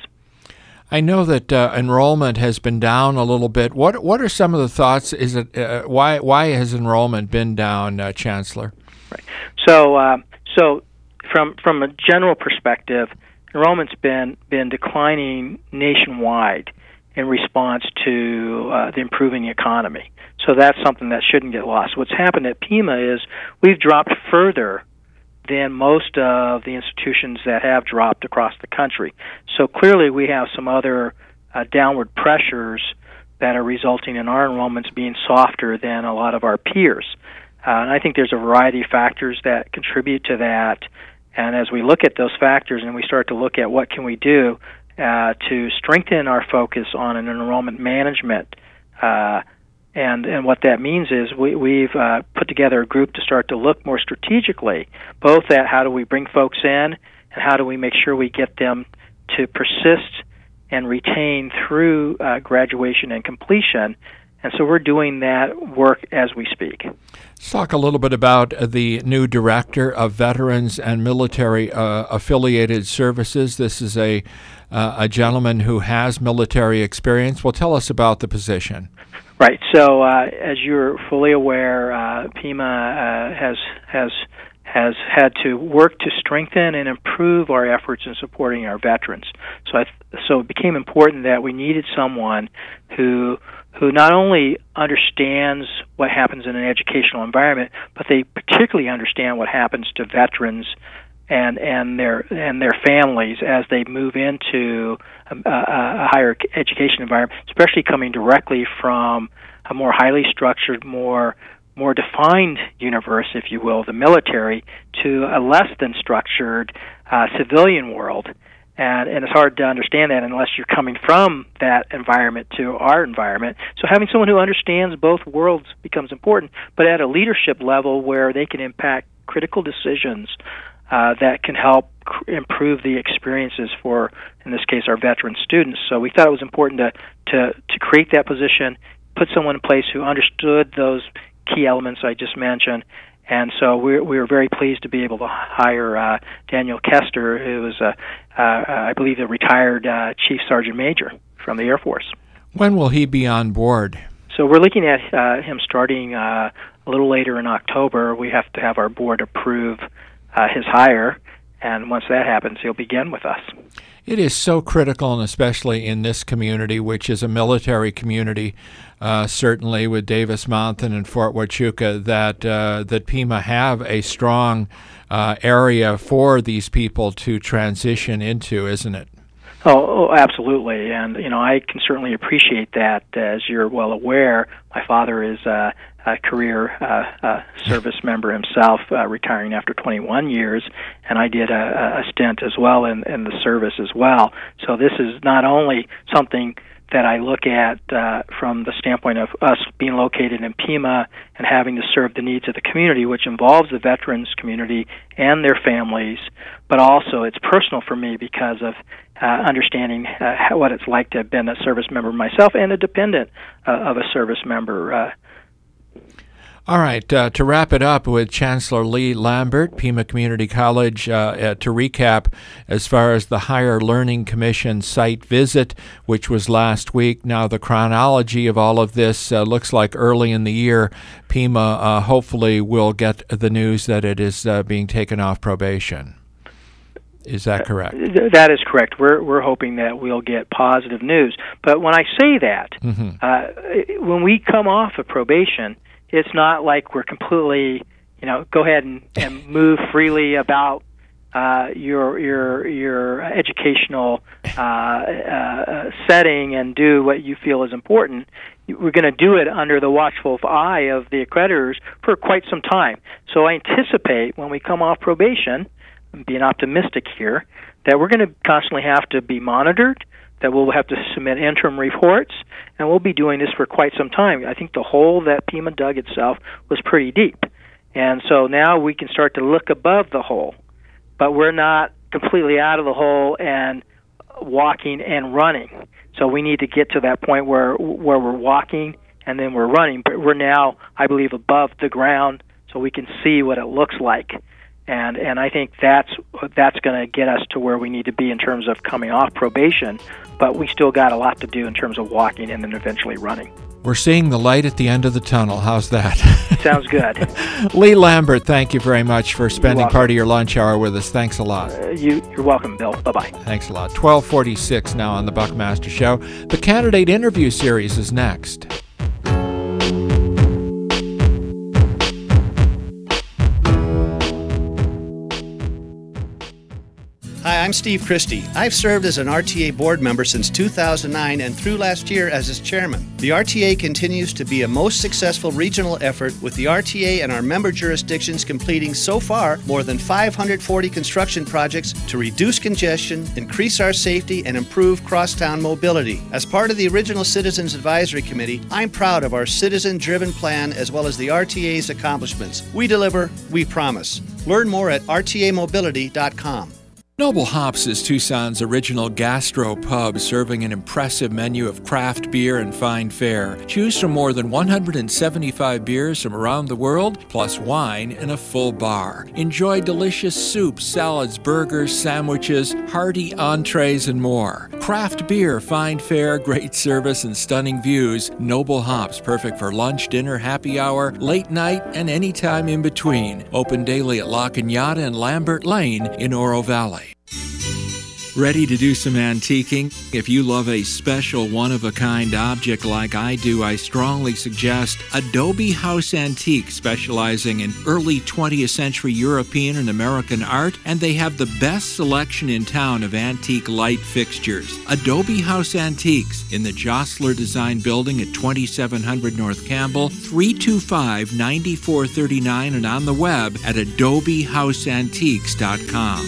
S1: I know that uh, enrollment has been down a little bit. What what are some of the thoughts? Is it uh, why why has enrollment been down, uh, Chancellor?
S23: Right. So uh, so from from a general perspective, enrollment's been been declining nationwide in response to uh, the improving economy. So that's something that shouldn't get lost. What's happened at Pima is we've dropped further than most of the institutions that have dropped across the country. So clearly we have some other uh, downward pressures that are resulting in our enrollments being softer than a lot of our peers. Uh, and I think there's a variety of factors that contribute to that. And as we look at those factors and we start to look at what can we do uh, to strengthen our focus on an enrollment management, uh, And and what that means is we, we've uh, put together a group to start to look more strategically, both at how do we bring folks in and how do we make sure we get them to persist and retain through uh, graduation and completion. And so we're doing that work as we speak.
S1: Let's talk a little bit about the new Director of Veterans and Military uh, Affiliated Services. This is a, uh, a gentleman who has military experience. Well, tell us about the position.
S23: Right. So, uh, as you're fully aware, uh, Pima uh, has has has had to work to strengthen and improve our efforts in supporting our veterans. So, I th- so it became important that we needed someone who who not only understands what happens in an educational environment, but they particularly understand what happens to veterans and and their and their families as they move into a, a, a higher education environment, especially coming directly from a more highly structured, more more defined universe, if you will, the military, to a less than structured uh, civilian world. And, and it's hard to understand that unless you're coming from that environment to our environment. So having someone who understands both worlds becomes important, but at a leadership level where they can impact critical decisions Uh, that can help cr- improve the experiences for, in this case, our veteran students. So we thought it was important to, to, to create that position, put someone in place who understood those key elements I just mentioned. And so we we were very pleased to be able to hire uh, Daniel Kester, who is, a, uh, I believe, a retired uh, Chief Sergeant Major from the Air Force.
S1: When will he be on board?
S23: So so we're looking at uh, him starting uh, a little later in October. We have to have our board approve uh, his hire, and once that happens, he'll begin with us.
S1: It is so critical, and especially in this community, which is a military community, uh, certainly with Davis Mountain and Fort Huachuca, that uh, that Pima have a strong uh, area for these people to transition into, isn't it?
S23: Oh, oh, absolutely, and you know I can certainly appreciate that. As you're well aware, my father is uh, a career uh, uh, service member himself, uh, retiring after twenty-one years, and I did a, a stint as well in, in the service as well. So this is not only something that I look at uh, from the standpoint of us being located in Pima and having to serve the needs of the community, which involves the veterans community and their families, but also it's personal for me because of uh, understanding uh, how, what it's like to have been a service member myself and a dependent uh, of a service member. Uh,
S1: All right, uh, to wrap it up with Chancellor Lee Lambert, Pima Community College, uh, uh, to recap as far as the Higher Learning Commission site visit, which was last week. Now, the chronology of all of this uh, looks like early in the year, Pima uh, hopefully will get the news that it is uh, being taken off probation. Is that correct?
S23: Uh, that is correct. We're we're hoping that we'll get positive news. But when I say that, mm-hmm. uh, when we come off of probation, it's not like we're completely, you know, go ahead and, and move freely about uh, your your your educational uh, uh, setting and do what you feel is important. We're going to do it under the watchful eye of the accreditors for quite some time. So I anticipate when we come off probation, being optimistic here, that we're going to constantly have to be monitored, that we'll have to submit interim reports, and we'll be doing this for quite some time. I think the hole that Pima dug itself was pretty deep. And so now we can start to look above the hole, but we're not completely out of the hole and walking and running. So we need to get to that point where where we're walking and then we're running, but we're now, I believe, above the ground so we can see what it looks like. And and I think that's that's going to get us to where we need to be in terms of coming off probation, but we still got a lot to do in terms of walking and then eventually running.
S1: We're seeing the light at the end of the tunnel. How's that?
S23: Sounds good.
S1: Lee Lambert, thank you very much for spending part of your lunch hour with us. Thanks a lot.
S23: Uh, you, you're welcome, Bill. Bye-bye.
S1: Thanks a lot. twelve forty-six now on the Buckmaster Show. The candidate interview series is next.
S2: Hi, I'm Steve Christie. I've served as an R T A board member since two thousand nine and through last year as its chairman. The R T A continues to be a most successful regional effort, with the R T A and our member jurisdictions completing so far more than five hundred forty construction projects to reduce congestion, increase our safety, and improve crosstown mobility. As part of the original Citizens Advisory Committee, I'm proud of our citizen-driven plan as well as the R T A's accomplishments. We deliver, we promise. Learn more at R T A mobility dot com.
S1: Noble Hops is Tucson's original gastro pub, serving an impressive menu of craft beer and fine fare. Choose from more than one hundred seventy-five beers from around the world, plus wine and a full bar. Enjoy delicious soups, salads, burgers, sandwiches, hearty entrees, and more. Craft beer, fine fare, great service, and stunning views. Noble Hops, perfect for lunch, dinner, happy hour, late night, and any time in between. Open daily at La Cañada and Lambert Lane in Oro Valley. Ready to do some antiquing? If you love a special, one-of-a-kind object like I do, I strongly suggest Adobe House Antique, specializing in early twentieth century European and American art, and they have the best selection in town of antique light fixtures. Adobe House Antiques in the Jostler Design Building at twenty-seven hundred North Campbell, three two five, nine four three nine, and on the web at adobe house antiques dot com.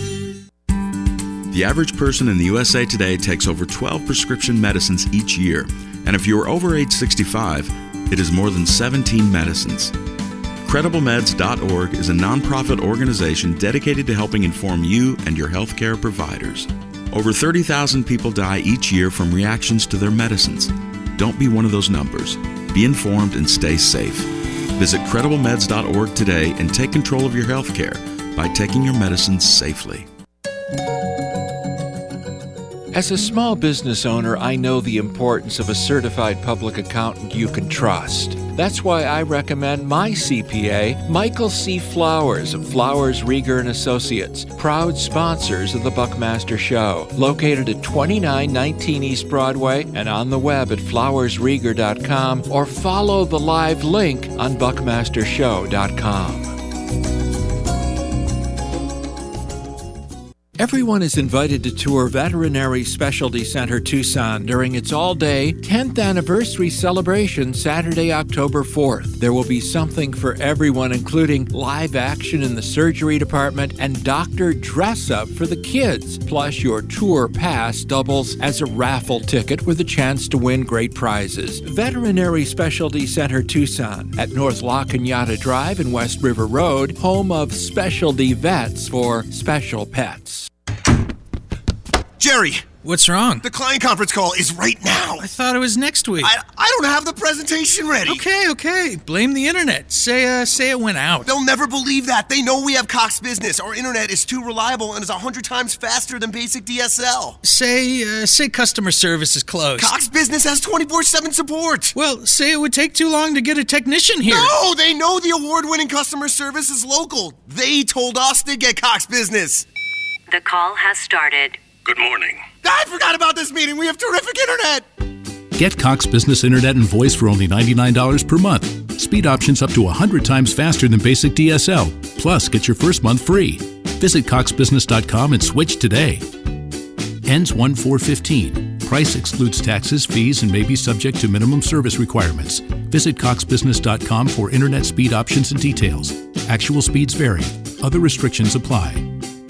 S3: The average person in the U S A today takes over twelve prescription medicines each year, and if you are over age sixty-five, it is more than seventeen medicines. Credible Meds dot org is a nonprofit organization dedicated to helping inform you and your healthcare providers. Over thirty thousand people die each year from reactions to their medicines. Don't be one of those numbers. Be informed and stay safe. Visit Credible Meds dot org today and take control of your healthcare by taking your medicines safely.
S1: As a small business owner, I know the importance of a certified public accountant you can trust. That's why I recommend my C P A, Michael C. Flowers of Flowers, Rieger and Associates, proud sponsors of the Buckmaster Show, located at twenty-nine nineteen East Broadway and on the web at flowers rieger dot com, or follow the live link on buckmaster show dot com. Everyone is invited to tour Veterinary Specialty Center Tucson during its all-day tenth anniversary celebration Saturday, October fourth. There will be something for everyone, including live action in the surgery department and doctor dress-up for the kids. Plus, your tour pass doubles as a raffle ticket with a chance to win great prizes. Veterinary Specialty Center Tucson at North La Cañada Drive and West River Road, home of specialty vets for special pets.
S5: Jerry!
S6: What's wrong?
S5: The client conference call is right now.
S6: I thought it was next week.
S5: I, I don't have the presentation ready.
S6: Okay, okay. Blame the internet. Say uh, say it went out.
S5: They'll never believe that. They know we have Cox Business. Our internet is too reliable and is a hundred times faster than basic D S L.
S6: Say uh, say customer service is closed.
S5: Cox Business has twenty-four seven support.
S6: Well, say it would take too long to get a technician here.
S5: No, they know the award-winning customer service is local. They told us to get Cox Business.
S7: The call has started.
S5: Good morning. I forgot about this meeting. We have terrific internet.
S24: Get Cox Business Internet and Voice for only ninety-nine dollars per month. Speed options up to one hundred times faster than basic D S L. Plus, get your first month free. Visit cox business dot com and switch today. Ends one four fifteen. Price excludes taxes, fees, and may be subject to minimum service requirements. Visit cox business dot com for internet speed options and details. Actual speeds vary. Other restrictions apply.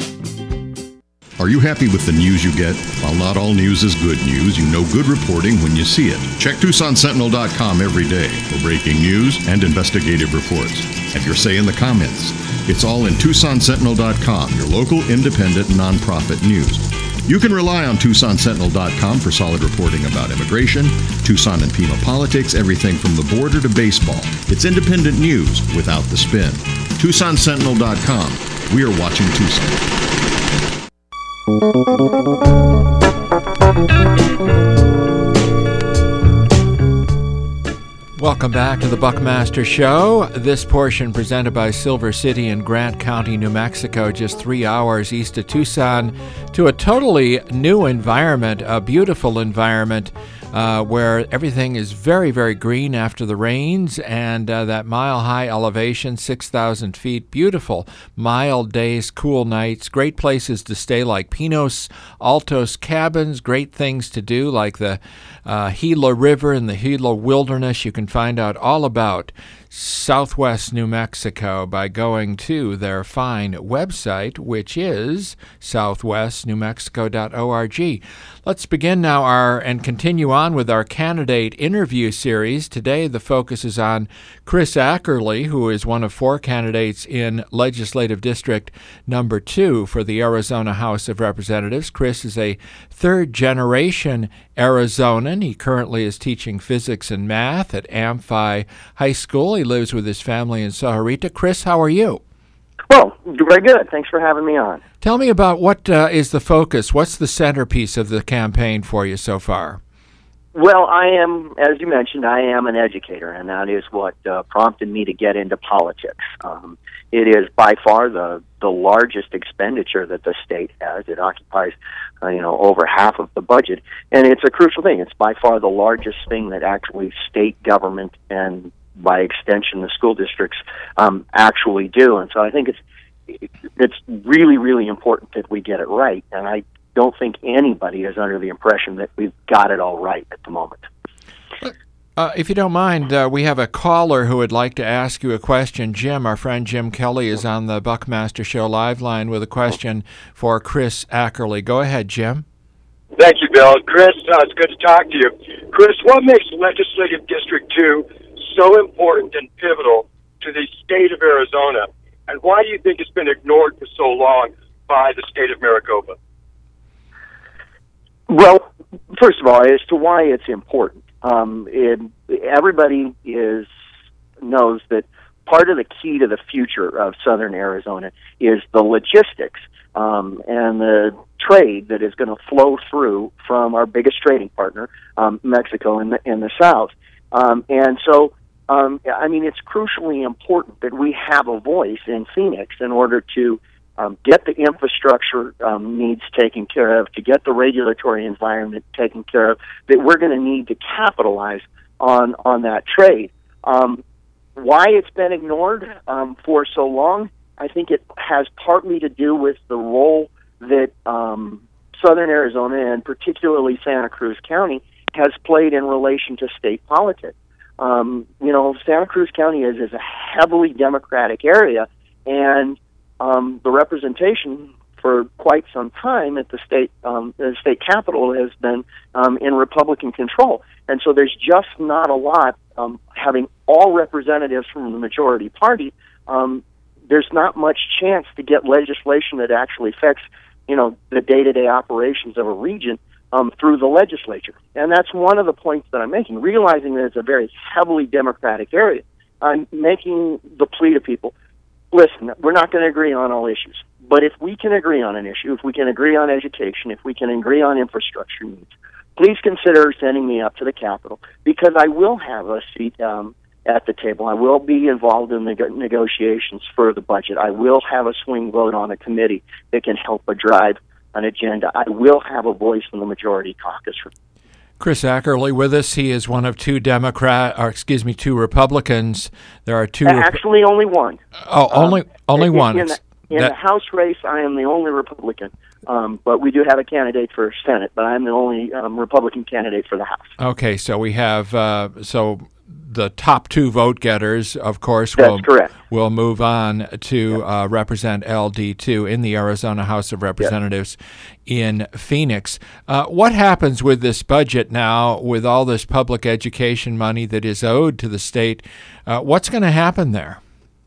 S8: Are you happy with the news you get? While not all news is good news, you know good reporting when you see it. Check Tucson Sentinel dot com every day for breaking news and investigative reports. Have your say in the comments. It's all in Tucson Sentinel dot com, your local independent nonprofit news. You can rely on Tucson Sentinel dot com for solid reporting about immigration, Tucson and Pima politics, everything from the border to baseball. It's independent news without the spin. Tucson Sentinel dot com. We are watching Tucson.
S1: Welcome back to the Buckmaster Show. This portion presented by Silver City in Grant County, New Mexico, just three hours east of Tucson, to a totally new environment, a beautiful environment uh, where everything is very, very green after the rains, and uh, that mile-high elevation, six thousand feet, beautiful, mild days, cool nights, great places to stay like Pinos Altos cabins, great things to do like the uh, Gila River and the Gila Wilderness. You can find out all about Southwest New Mexico by going to their fine website, which is southwest new mexico dot org. Let's begin now our and continue on with our candidate interview series. Today the focus is on Chris Ackerly, who is one of four candidates in Legislative District Number Two for the Arizona House of Representatives. Chris is a third-generation Arizonan. He currently is teaching physics and math at Amphi High School. He lives with his family in Sahuarita. Chris, how are you?
S25: Well, very good. Thanks for having me on.
S1: Tell me about what uh, is the focus. What's the centerpiece of the campaign for you so far?
S25: Well, I am, as you mentioned, I am an educator, and that is what uh, prompted me to get into politics. Um, it is by far the the largest expenditure that the state has. It occupies, uh, you know, over half of the budget, and it's a crucial thing. It's by far the largest thing that actually state government and, by extension, the school districts um, actually do. And so I think it's it's really, really important that we get it right. And I don't think anybody is under the impression that we've got it all right at the moment.
S1: Uh, if you don't mind, uh, we have a caller who would like to ask you a question. Jim, our friend Jim Kelly, is on the Buckmaster Show live line with a question for Chris Ackerly. Go ahead, Jim.
S26: Thank you, Bill. Chris, uh, it's good to talk to you. Chris, what makes Legislative District two so important and pivotal to the state of Arizona, and why do you think it's been ignored for so long by the state of Maricopa?
S25: Well, first of all, as to why it's important, um, it, everybody is knows that part of the key to the future of southern Arizona is the logistics. Um, and the trade that is going to flow through from our biggest trading partner, um, Mexico, in the in the south. Um, and so, um, I mean, it's crucially important that we have a voice in Phoenix in order to um, get the infrastructure um, needs taken care of, to get the regulatory environment taken care of, that we're going to need to capitalize on on that trade. Um, why it's been ignored um, for so long, I think it has partly to do with the role that um, Southern Arizona, and particularly Santa Cruz County, has played in relation to state politics. Um, you know, Santa Cruz County is, is a heavily Democratic area, and um, the representation for quite some time at the state um, the state capitol has been um, in Republican control. And so there's just not a lot, um, having all representatives from the majority party, um, there's not much chance to get legislation that actually affects, you know, the day-to-day operations of a region um, through the legislature. And that's one of the points that I'm making, realizing that it's a very heavily Democratic area. I'm making the plea to people, listen, we're not going to agree on all issues, but if we can agree on an issue, if we can agree on education, if we can agree on infrastructure needs, please consider sending me up to the Capitol, because I will have a seat um, at the table. I will be involved in the negotiations for the budget. I will have a swing vote on a committee that can help drive an agenda. I will have a voice in the majority caucus.
S1: Chris Ackerley with us. He is one of two Democrat, or excuse me, two Republicans. There are two.
S25: Actually, only one.
S1: Oh, only
S25: um,
S1: only
S25: in,
S1: one.
S25: In, the, in
S1: that...
S25: the House race, I am the only Republican. Um, but we do have a candidate for Senate, but I'm the only um, Republican candidate for the House.
S1: Okay, so we have uh, so the top two vote getters, of course,
S25: That's
S1: will
S25: correct.
S1: will move on to yep. uh, represent L D two in the Arizona House of Representatives yep. in Phoenix. Uh, what happens with this budget now, with all this public education money that is owed to the state? Uh, what's going to happen there?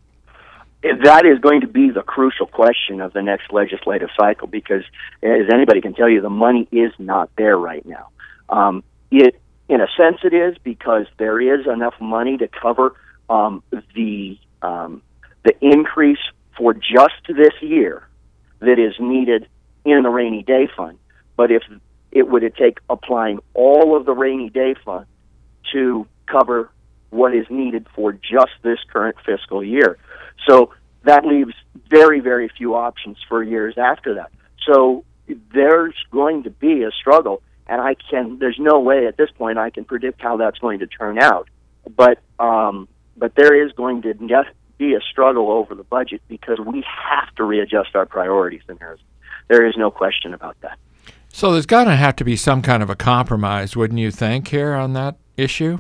S25: That is going to be the crucial question of the next legislative cycle, because, as anybody can tell you, the money is not there right now. Um, it, in a sense, it is, because there is enough money to cover um, the um, the increase for just this year that is needed in the rainy day fund. But if it would take applying all of the rainy day fund to cover what is needed for just this current fiscal year. So that leaves very, very few options for years after that. So there's going to be a struggle, and I can, there's no way at this point I can predict how that's going to turn out. But, um, but there is going to be a struggle over the budget, because we have to readjust our priorities in Arizona. There is no question about that.
S1: So there's got to have to be some kind of a compromise, wouldn't you think, here on that issue?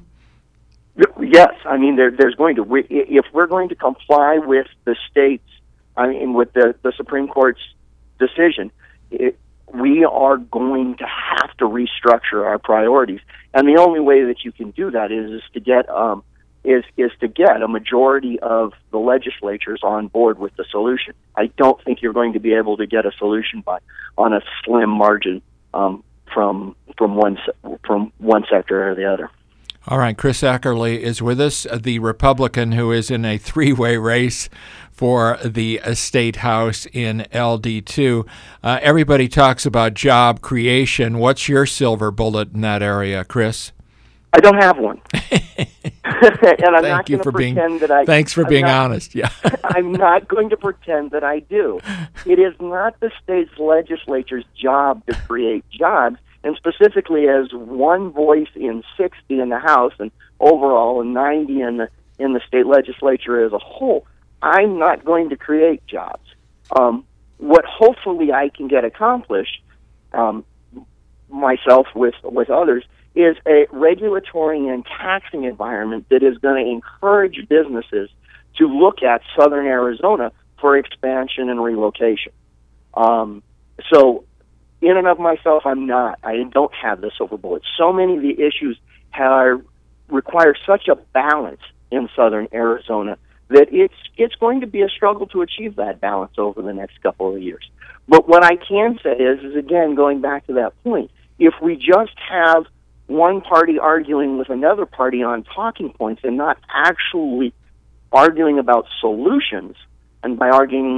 S25: Yes, I mean, there, there's going to, if we're going to comply with the state's, I mean, with the, the Supreme Court's decision, it, we are going to have to restructure our priorities. And the only way that you can do that is, is to get um, is is to get a majority of the legislatures on board with the solution. I don't think you're going to be able to get a solution by on a slim margin um, from from one from one sector or the other.
S1: All right, Chris Ackerley is with us, the Republican who is in a three-way race for the state house in L D two. Uh, everybody talks about job creation. What's your silver bullet in that area, Chris?
S25: I don't have one. and I'm
S1: Thank
S25: not
S1: you
S25: going
S1: for
S25: to
S1: being,
S25: pretend that I...
S1: Thanks for
S25: I'm
S1: being
S25: not,
S1: honest. Yeah,
S25: I'm not going to pretend that I do. It is not the state's legislature's job to create jobs. And specifically, as one voice in sixty in the House and overall in ninety in the in the state legislature as a whole, I'm not going to create jobs. Um, what hopefully I can get accomplished, um, myself with with others, is a regulatory and taxing environment that is going to encourage businesses to look at Southern Arizona for expansion and relocation. Um, so. In and of myself, I'm not. I don't have the silver bullet. So many of the issues are, require such a balance in Southern Arizona that it's it's going to be a struggle to achieve that balance over the next couple of years. But what I can say is, is again, going back to that point, if we just have one party arguing with another party on talking points and not actually arguing about solutions, and by arguing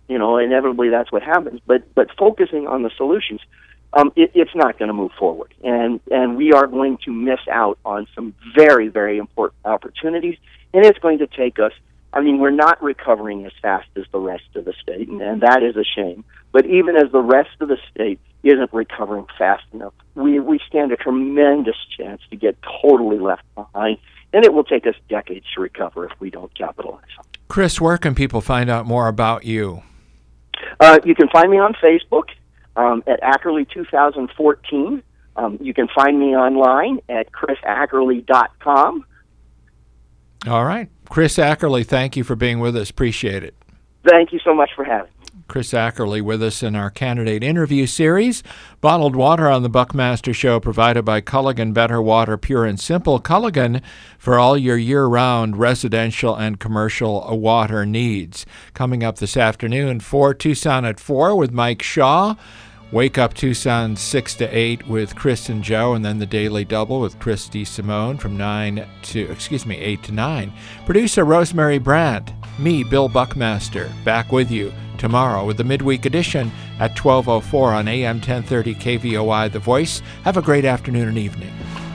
S25: You know, inevitably that's what happens. But but focusing on the solutions, um, it, it's not going to move forward, and and we are going to miss out on some very very important opportunities, and it's going to take us. I mean, we're not recovering as fast as the rest of the state, and, and that is a shame. But even as the rest of the state isn't recovering fast enough, we we stand a tremendous chance to get totally left behind, and it will take us decades to recover if we don't capitalize on it.
S1: Chris, where can people find out more about you?
S25: Uh, you can find me on Facebook um, at Ackerley two thousand fourteen. Um, you can find me online at chris ackerley dot com.
S1: All right. Chris Ackerley, thank you for being with us. Appreciate it.
S25: Thank you so much for having me.
S1: Chris Ackerley with us in our candidate interview series. Bottled water on the Buckmaster Show provided by Culligan Better Water, Pure and Simple. Culligan for all your year-round residential and commercial water needs. Coming up this afternoon for Tucson at four with Mike Shaw. Wake Up Tucson six to eight with Chris and Joe, and then the Daily Double with Christy Simone from nine to, excuse me, eight to nine. Producer Rosemary Brandt, me, Bill Buckmaster, back with you tomorrow with the midweek edition at twelve oh four on A M ten thirty K V O I, The Voice. Have a great afternoon and evening.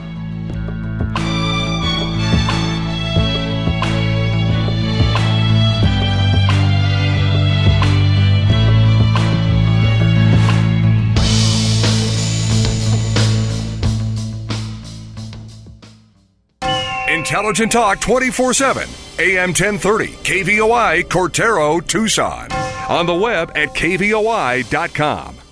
S9: Intelligent Talk twenty-four seven, A M ten thirty, K V O I, Cortero, Tucson. On the web at K V O I dot com.